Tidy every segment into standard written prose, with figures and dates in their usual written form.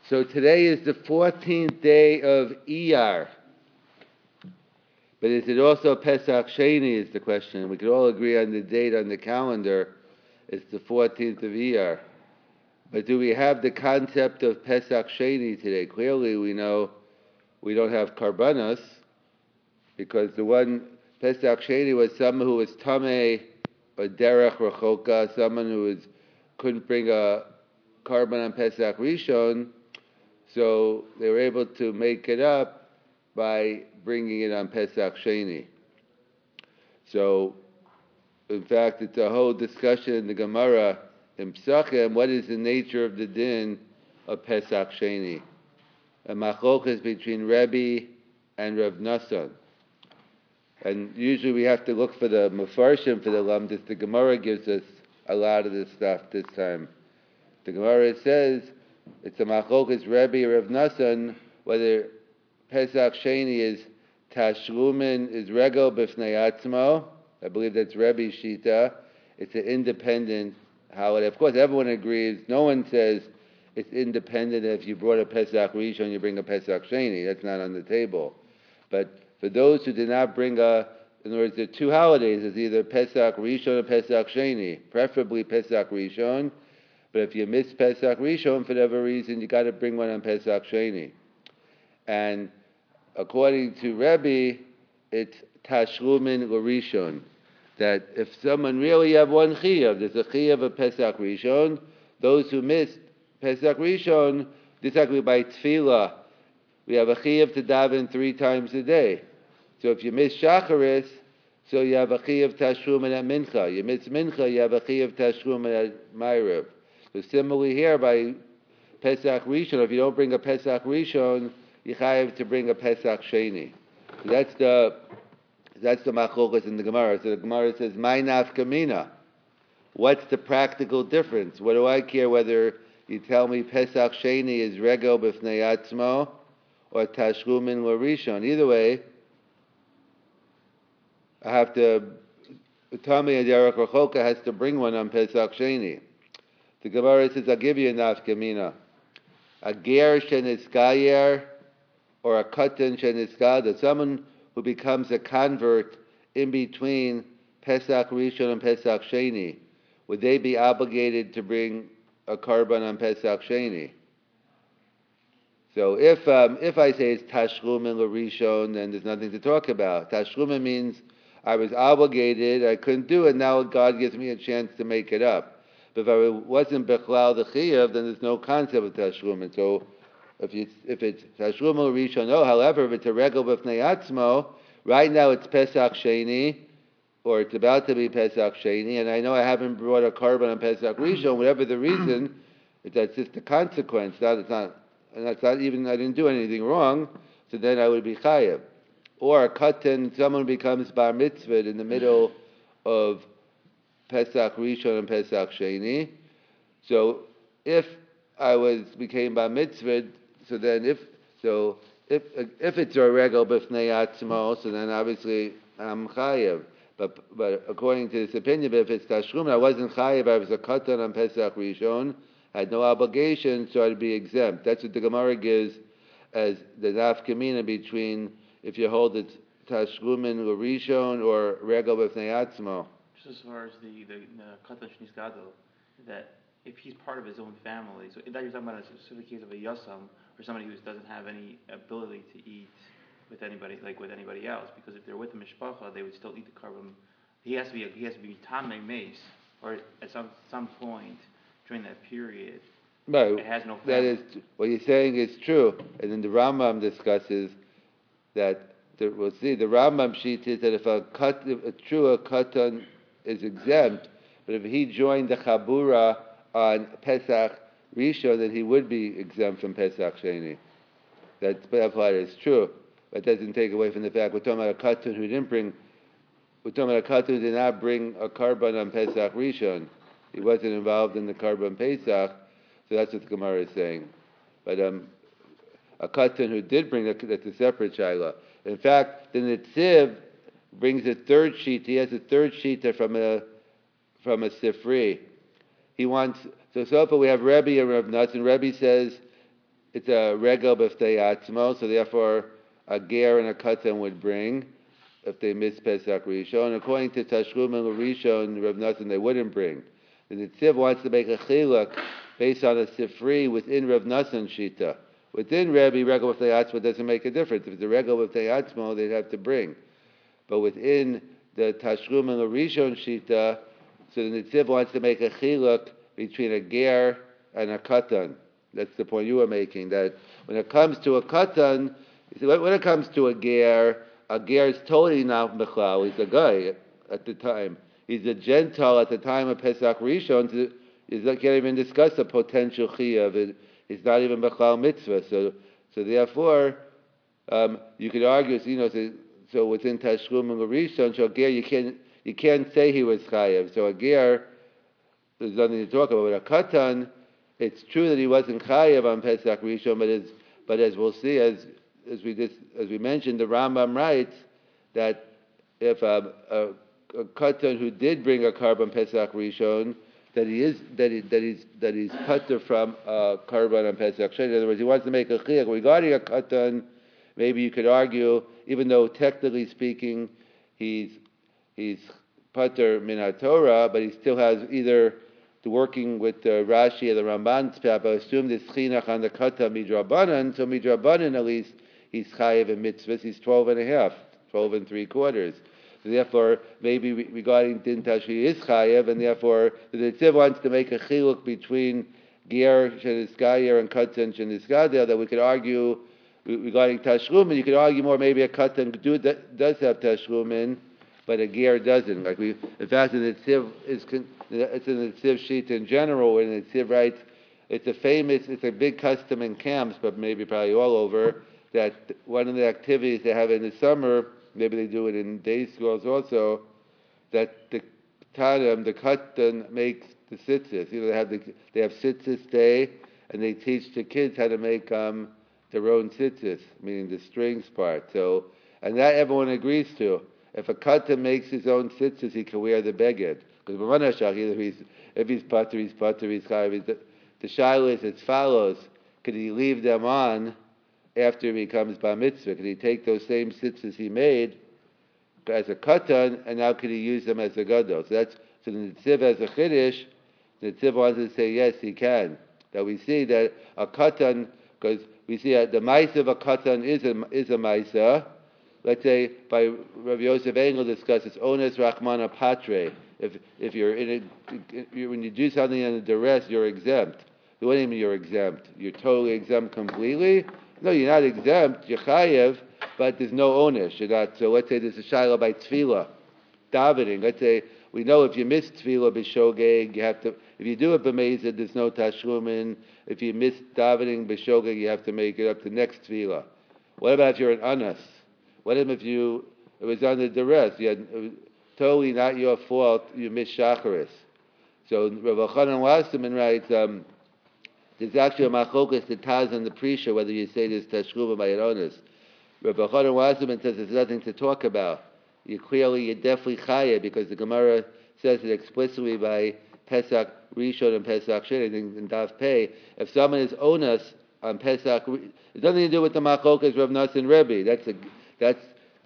So today is the 14th day of Iyar. But is it also Pesach Sheni is the question. We could all agree on the date on the calendar. It's the 14th of Iyar. But do we have the concept of Pesach Sheni today? Clearly we know we don't have Karbanos, because the one Pesach Sheni was someone who was Tameh or Derech Rechoka, someone who couldn't bring a Karban on Pesach Rishon, so they were able to make it up by bringing it on Pesach Sheni. So, in fact, it's a whole discussion in the Gemara in Psachim, what is the nature of the din of Pesach Sheni? A machlokas between Rebbe and Rav Nassan. And usually we have to look for the Mefarshim for the Lamdas. The Gemara gives us a lot of this stuff this time. The Gemara says it's a machlokas Rebbe or Rav Nassan whether Pesach Sheni is Tashlumin, is Regel B'fnei Atzmo. I believe that's Rebbe Shita. It's an independent holiday. Of course, everyone agrees. No one says it's independent. If you brought a Pesach Rishon, you bring a Pesach Sheni. That's not on the table. But for those who did not bring in other words, there are two holidays. It's either Pesach Rishon or Pesach Sheni, preferably Pesach Rishon. But if you miss Pesach Rishon for whatever reason, you got to bring one on Pesach Sheni. And according to Rebbe, it's Tashlumin L'Rishon. That if someone really have one chiyuv, there's a chiyuv of Pesach Rishon. Those who missed Pesach Rishon, this actually by Tefillah, we have a chiyuv to daven 3 times a day. So if you miss Shacharis, so you have a chiyuv Tashlumin at Mincha. You miss Mincha, you have a chiyuv Tashlumin at Ma'ariv. So similarly here by Pesach Rishon, if you don't bring a Pesach Rishon, you have to bring a Pesach Sheni. So that's the machlokas in the Gemara. So the Gemara says, "My nafkamina." What's the practical difference? What do I care whether you tell me Pesach Sheni is Regel B'fnei Atzmo or Tashlumin L'Rishon? Either way, I have to. Tami and Derech Rechoka has to bring one on Pesach Sheni. The Gemara says, "I'll give you a nafkamina. A ger sheniskayer or a katan sheniskada, someone who becomes a convert in between Pesach Rishon and Pesach Sheni, would they be obligated to bring a karban on Pesach Sheni? So if I say it's Tashlumin L'Rishon, then there's nothing to talk about. Tashlumin means I was obligated, I couldn't do it, now God gives me a chance to make it up. But if I wasn't Bechlal the Chiyuv, then there's no concept of Tashlumin. So if it's Tashlumin Rishon, no. However, if it's a Regel B'fnei Atzmo, right now it's Pesach Sheni, or it's about to be Pesach Sheni, and I know I haven't brought a karban on Pesach Rishon, whatever the reason, that's just a consequence. That's not even, I didn't do anything wrong, so then I would be chayav. Or a katan, someone becomes bar mitzvah in the middle of Pesach Rishon and Pesach Sheni. So if I became bar mitzvah, so then if it's a regel b'fnei atzmo, so then obviously I'm chayav. But according to this opinion, if it's tashlumin, I wasn't chayav. I was a katan on Pesach Rishon, had no obligation, so I'd be exempt. That's what the Gemara gives as the nafkamina between if you hold it tashlumin L'Rishon or regel b'fnei atzmo. Just as far as the katan shniskado, that if he's part of his own family, so that you're talking about a specific case of a yasam, or somebody who doesn't have any ability to eat with anybody else, because if they're with a mishpacha, they would still eat the karban. He has to be tamei meis, or at some point during that period. Right. It has no family. That is what you're saying is true, and then the Rambam discusses that. We'll see. The Rambam sheet is that if a true katan is exempt, but if he joined the chabura on Pesach Rishon, then he would be exempt from Pesach Sheni. That part is true. But that doesn't take away from the fact we're talking about a katan who did not bring a karban on Pesach Rishon. He wasn't involved in the karban Pesach, so that's what the Gemara is saying. But a katan who did bring that's a separate shaila. In fact, the Netziv brings a third sheet. He has a third sheet from a Sifri. He wants so far we have Rebbe and Rav Nassan. Rebbe says it's a regel b'ftei atzmo, so therefore a ger and a katan would bring if they miss Pesach Rishon. According to Tashlumin Rishon, Rav Nassim, they wouldn't bring. The Nitziv wants to make a chiluk based on a sifri within Rav Nassim Shita. Within Rebbe, regel b'ftei atzmo doesn't make a difference. If it's a regel b'ftei atzmo, they'd have to bring. But within the Tashlumin Rishon Shita, so the Nitziv wants to make a chiluk between a ger and a katan. That's the point you were making, that when it comes to a katan, when it comes to a ger is totally not mechlal. He's a guy at the time. He's a Gentile at the time of Pesach Rishon. He can't even discuss a potential chiyuv. It's not even mechlal mitzvah. So therefore, you could argue, so within Tashlum and Rishon, so a ger you can't say he was chayav. So a ger, there's nothing to talk about. But a katan, it's true that he wasn't chayav on Pesach Rishon, but as we'll see, as we mentioned, the Rambam writes that if a katan who did bring a carbon Pesach Rishon, that he's patur from a carbon on Pesach Sheni. In other words, he wants to make a chiyuv regarding a katan. Maybe you could argue, even though technically speaking, he's patur min haTorah, but he still has either the working with Rashi or the Ramban's pap. I assume this chinuch on the katan midrabanan. So midrabanan at least he's chayiv in mitzvahs. He's 12 and a half, 12 and 3/4. So therefore, maybe regarding din tash he is chayiv, and therefore the Nitziv wants to make a chiluk between ger sheniskayer and katan sheniskader, that we could argue regarding tashlumin. You could argue more maybe a katan does have tashlumin, but a ger doesn't. In fact, the Nitziv it's in the Nitziv sheet in general, where the Nitziv writes, it's a big custom in camps, but maybe probably all over, that one of the activities they have in the summer, maybe they do it in day schools also, that the katan makes the tzitzis. They have tzitzis day, and they teach the kids how to make their own tzitzis, meaning the strings part. So, and that everyone agrees to. If a katan makes his own tzitzis, he can wear the beged. Because if he's patur, he's chayav. The shaila is as follows: could he leave them on after he becomes bar mitzvah? Could he take those same tzitzis he made as a katan, and now could he use them as a gadol? So the Nitziv as a chiddush. The Nitziv wants to say yes, he can. That we see that a katan, because we see that the ma'isa of a katan is a ma'isa. Let's say by Rabbi Yosef Engel discusses ones rachmana patre. If you're when you do something under duress, you're exempt. What do you mean you're exempt? You're totally exempt completely? No, you're not exempt. You're chayev, but there's no onus. You're not. So let's say there's a shaila by tefillah, davening. Let's say we know if you miss tefillah b'shogeg, you have to. If you do it b'mezid, there's no tashlumin. If you miss davening b'shogeg, you have to make it up to next tefillah. What about if you're an anas? What if it was under duress? You had totally not your fault. You missed shacharis. So Rav Chanan Wasserman writes, there's actually a machokas, the Taz and the Prisha, whether you say this tashluva by an honest. Rav Chanan Wasserman says there's nothing to talk about. You're definitely chayav, because the Gemara says it explicitly by Pesach Rishon and Pesach Sheni in Daf Pei. If someone is onus on Pesach, it's nothing to do with the machokas Rav Nassim Rebbe. That's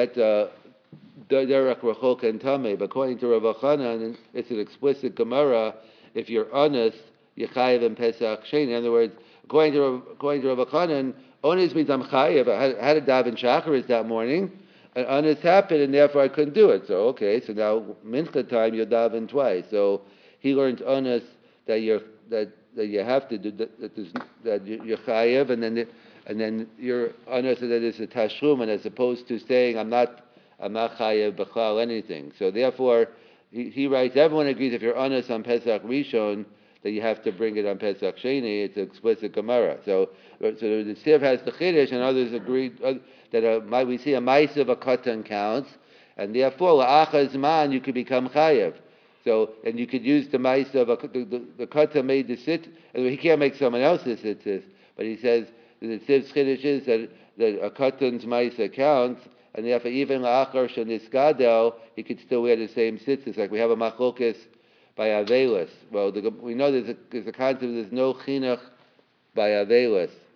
Derech Rachok and Tameh. But according to Rav Chanan, it's an explicit Gemara. If you're honest, you're chayiv in Pesach Sheni. In other words, according to Rav Chanan, honest means I'm chayiv. I had a daven shacharis that morning, and honest happened, and therefore I couldn't do it. So so now mincha time you're daven twice. So he learned honest that you have to do that you're chayiv, and then you're honest that it's a tashlumin, as opposed to saying I'm not chayav b'chal anything. So therefore, he writes, everyone agrees if you're honest on Pesach Rishon that you have to bring it on Pesach Sheni. It's an explicit Gemara. So the Nitziv has the chiddush, and others agree that we see a ma'isa of a katan counts, and therefore la'achaz man you could become chayav. So, and you could use the ma'isa of the katan made the sit, and he can't make someone else's sitzis, but he says the Nitziv's chiddush is that a katan's ma'isa counts, and therefore even la'achar sheniskadel he could still wear the same sitzis. Like we have a machlokes by Avelis. Well, we know there's a concept there's no chinuch by Avelis.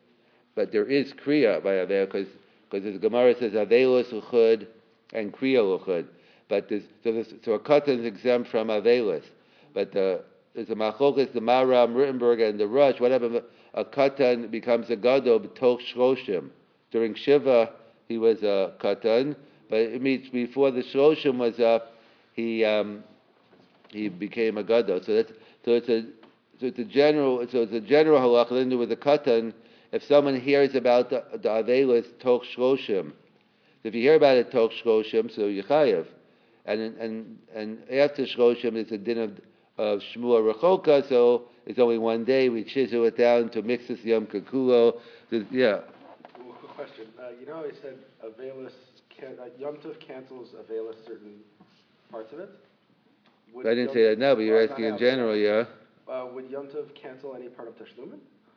but there is kriya by Avelis, because the Gemara says Avelis Uchud and kriya Uchud. But so a katan is exempt from Avelis. But there's a machlokas, the Maram, Rittenberg, and the Rush. Whatever, a katan becomes a gadol b'toch shloshim. During Shiva, he was a katan, but it means before the shloshim was up, he became a gadol. So it's a general halakha with a katan. If someone hears about the avelis toch shloshim, if you hear about it toch shloshim, so you chayev, and after shloshim it's a din of shmua rechoka, so it's only one day. We chisel it down to mixus yom kakulo. Yeah. Well, quick question. You know, I said avelis Yom Tov cancels avelis certain parts of it. I didn't say that now, but you're asking in general, yeah. Would Yom Tov cancel any part of Tashlumin?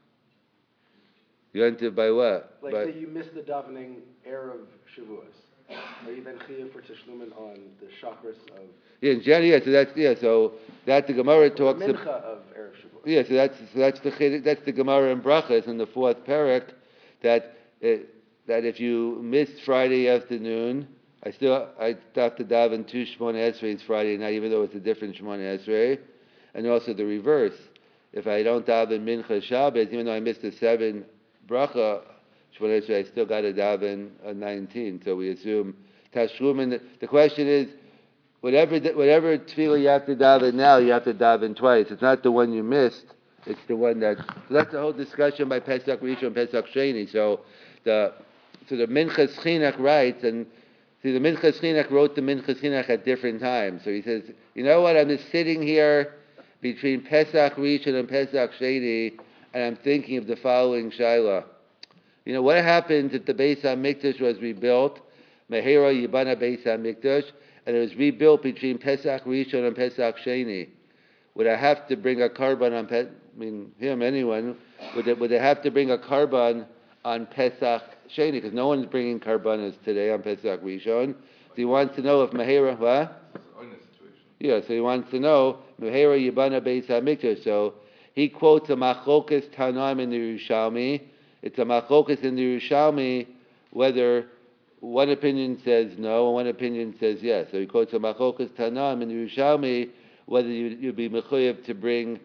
Yom Tov by what? Like, say you miss the davening Erev Shavuos. Are you then chiyuv for Tashlumin on the chakras of... Yeah, in general, so that's the Gemara talks about... Mincha of Erev Shavuos. Yeah, so that's the Gemara in Brachas in the fourth parak, that if you missed Friday afternoon, I have to daven 2 Shemona Esreis Friday night, even though it's a different Shemona Esrei, and also the reverse. If I don't daven Mincha Shabbos, even though I missed the 7 bracha Shemona Esrei, I still got to daven 19. So we assume Tashlumin. The question is, whatever tefillah you have to daven now, you have to daven twice. It's not the one you missed. It's the one that's the whole discussion by Pesach Rishon and Pesach Sheni. So the Minchas Chinuch writes, and see, the Minchas Chinuch wrote the Minchas Chinuch at different times. So he says, you know what, I'm just sitting here between Pesach Rishon and Pesach Sheni, and I'm thinking of the following Shaila. You know, what happens if the Beis HaMikdash was rebuilt, Mehera Yibana Beis HaMikdash, and it was rebuilt between Pesach Rishon and Pesach Sheni? Would I have to bring a carbon on anyone, would they have to bring a carbon on Pesach Sheni? Because no one's bringing carbonas today on Pesach Rishon. So he wants to know if Mehera, what? Yeah, so he wants to know, Mehera Yibana Beis HaMikdash. So he quotes a machlokas Tanaim in the Yerushalmi. It's a machlokas in the Yerushalmi whether one opinion says no and one opinion says yes. So he quotes a machlokas Tanaim in the Yerushalmi whether you'd be mechuyev to bring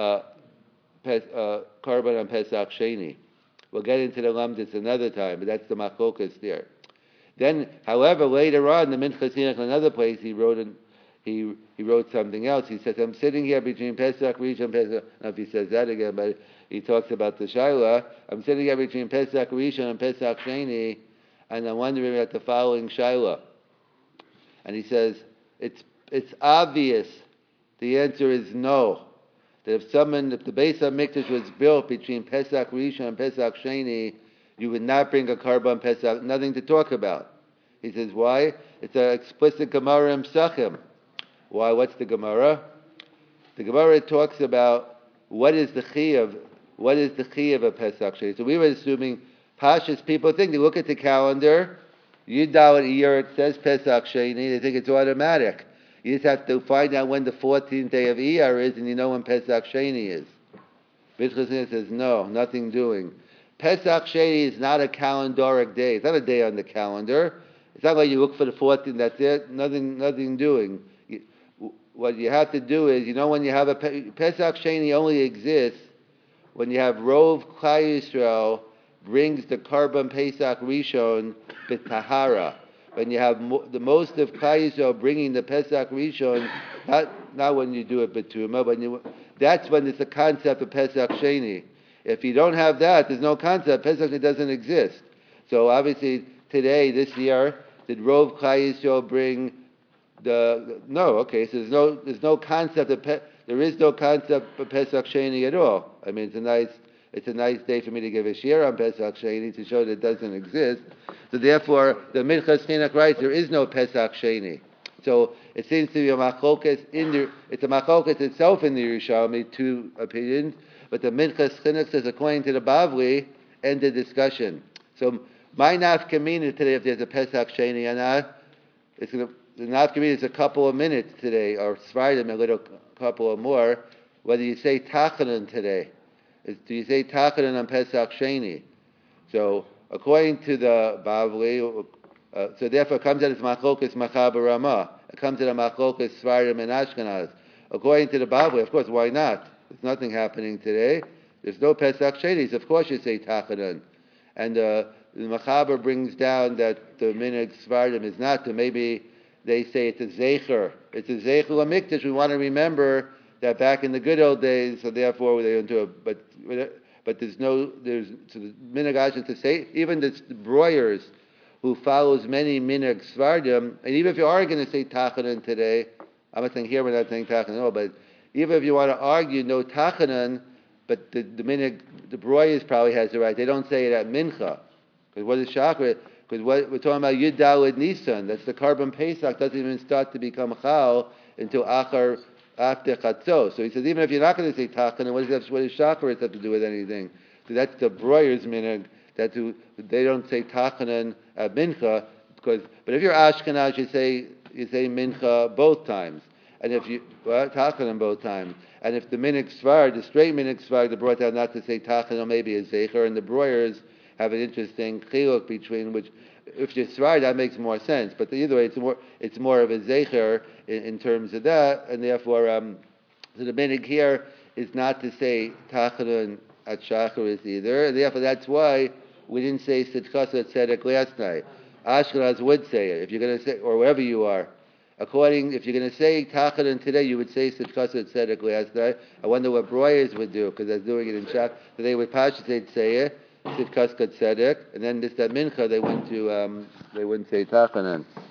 carbon on Pesach Sheni. We'll get into the lamdis another time, but that's the machlokas there. Then, however, later on, the Minchas Chinuch, another place, he wrote something else. He says, I'm sitting here between Pesach Rishon and Pesach. I don't know if he says that again, but he talks about the Shaila. I'm sitting here between Pesach Rishon and Pesach Sheni, and I'm wondering about the following Shaila. And he says, it's obvious. The answer is no. That if the Beis HaMikdash was built between Pesach Rishon and Pesach Sheni, you would not bring a carbon Pesach, nothing to talk about. He says, why? It's an explicit Gemara in Psachim. Why? What's the Gemara? The Gemara talks about what is the chiyuv of Pesach Sheni. So we were assuming, Pashas people think, they look at the calendar, Yudal Iyar, it says Pesach Sheni, they think it's automatic. You just have to find out when the 14th day of Iyar is, and you know when Pesach Sheni is. Minchas Chinuch says, no, nothing doing. Pesach Sheni is not a calendaric day. It's not a day on the calendar. It's not like you look for the 14th, that's it. Nothing doing. What you have to do is, when you have Pesach Sheni only exists when you have Rov Klal Yisrael brings the Karban Pesach Rishon b'tahara. When you have the most of Klal Yisrael bringing the Pesach Rishon, not when you do it b'tumah, but that's when it's the concept of Pesach Sheni. If you don't have that, there's no concept. Pesach doesn't exist. So obviously today, this year, did Rov Klal Yisrael bring no? Okay, so there's no concept of there is no concept of Pesach Sheni at all. I mean, it's a nice day for me to give a shir on Pesach Sheni to show that it doesn't exist. So therefore, the Minchas Chinuch writes there is no Pesach Sheni. So it seems to be a machlokas it's a machlokas itself in the Yerushalmi, 2 opinions, but the Minchas Chinuch says according to the Bavli, end the discussion. So my nafkamina today, if there's a Pesach Sheni or not, the nafkamina is a couple of minutes today, or Sfardim a little couple or more, whether you say Tachanan today. Do you say Tachanan on Pesach Sheni? So according to the Bavli, so therefore it comes out as machlokas machaber Ramah. It comes out of machlokas Svardim and Ashkenaz. According to the Bavli, of course, why not? There's nothing happening today. There's no Pesach Sheni, of course you say Tachanan. And the Machaber brings down that the Minig Svardim is not to, maybe they say it's a Zecher. It's a Zecher Lamikdash. We want to remember that back in the good old days, so therefore they don't do it. But there's so the Minig Ashkenaz to say, even the broyers who follows many Minig Svardim, and even if you are going to say Tachanan today, I'm not saying here we're not saying Tachanan at all, but even if you want to argue no Tachanan, but the broyers probably has the right. They don't say it at Mincha. Because what is Shachar? Because what we're talking about Yud Daled Nisan. That's the Carbon Pesach doesn't even start to become Chal until after Chatzos. So he says even if you're not going to say Tachanan, what does Shachar have to do with anything? So that's the broyers minhag. They don't say Tachanan at Mincha. But if you're Ashkenaz, you say Mincha both times. And if you Tachanan both times. And if the Minig Svar, the straight Minig Svar, they brought down not to say Tachanan, maybe a Zecher, and the broyers have an interesting chiluk between which, if you're Svar, that makes more sense. But either way, it's more of a Zecher in terms of that, and therefore, so the Minig here is not to say Tachanan at Shacharis either, and therefore that's why we didn't say Sitkasa at Tzedek last night. Ashkenaz would say it, if you're going to say, or wherever you are. If you're going to say Tachanan today, you would say Sitkasa Tzedek last night. I wonder what broyers would do, because they're doing it in Shach. So they would they'd say it, Sitkasa Tzedek, and then that Mincha they wouldn't say Tachanan.